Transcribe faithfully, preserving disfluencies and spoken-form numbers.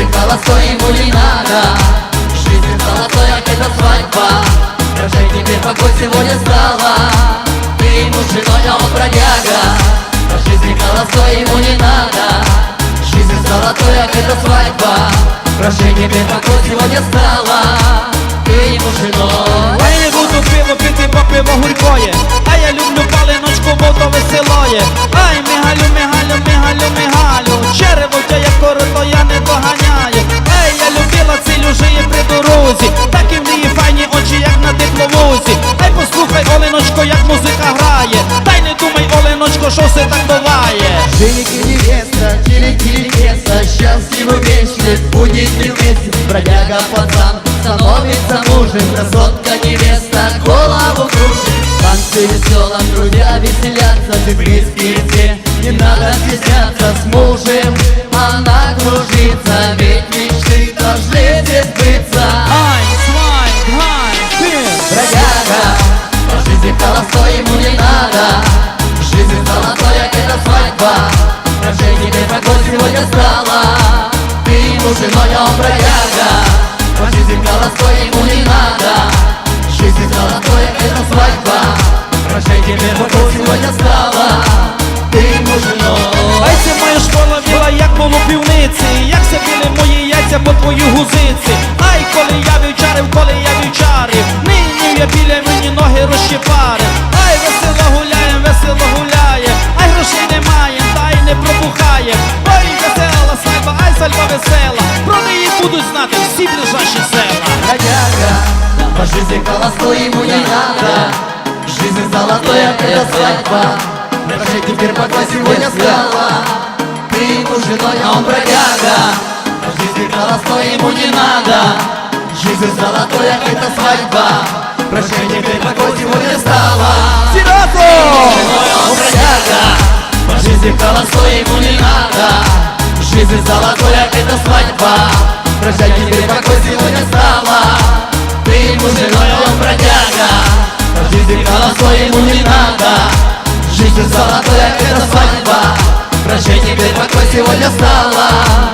жизни холостой ему не надо. Жизнь золотой, а это свадьба. Прощай теперь покой сегодня стала. Ты ему женой, а он бродяга. По жизни холостой ему не надо. Жизнь золотой, а это свадьба. Прощай теперь покой сегодня стала. Ти йому женой. А я не буду пиво пити, бо пиво гуркоє. А я люблю палиночку, бо то веселоє. Ай, мигалю, мигалю, мигалю, мигалю. Черево тя як корото, я не доганяю. Ей, я любила цілю, жиє при дорозі. Так і в неї файні очі, як на тепловозі. Ай, послухай, Оленочко, як музика грає. Та й не думай, Оленочко, що все так буває. Женики невеста, телики невеста, счастливы вместе, будет ли вместе. Бродяга пацан становится мужем, красотка невеста голову кружит. Танцы веселом, друзья веселятся, ты близкие все, не надо стесняться. С мужем она кружится, ведь мечты должны здесь сбыться. Ай, свай, гай, ти. Бродяга, по жизни холостой ему не надо. Жизнь золотой, а это свадьба. Прощай теперь покой сегодня стала. Ты ему женой, а он бродяга. По жизни холостой ему не надо. Жизнь золотой, а это свадьба. Прощай теперь покой сегодня стала. Ти ему женой. Ай, це моя школа біла, як полупівниці. Як се били мої яйця по твої гузиці. Ай, коли я вівчарив, коли я вівчарив. Нині я біля мені ноги розщепарив. Ай, весело гуляєм, весело гуляє. Ай, грошей немає, та й не пробухає. Ой, весела свадьба, ай, свадьба весела. Про неї будуть знати всі ближайші села. Бродяга, по жизни холостой ему не надо. Жизнь золотой, а это свадьба. Прощай теперь покой сегодня стала. Ты ему женой, а он бродяга. По жизни холостой ему не надо. Жизнь золотой, а это свадьба. Прощай теперь покой сегодня стала. Серйозно! Женой, а он бродяга. По жизни холостой ему не надо. Жизнь золотой, а это свадьба. Прощай теперь покой сегодня стала. Ты ему женой, а он бродяга. По жизни холостой ему не надо. Жизнь золотая, это свадьба. Прощай теперь покой сегодня стала.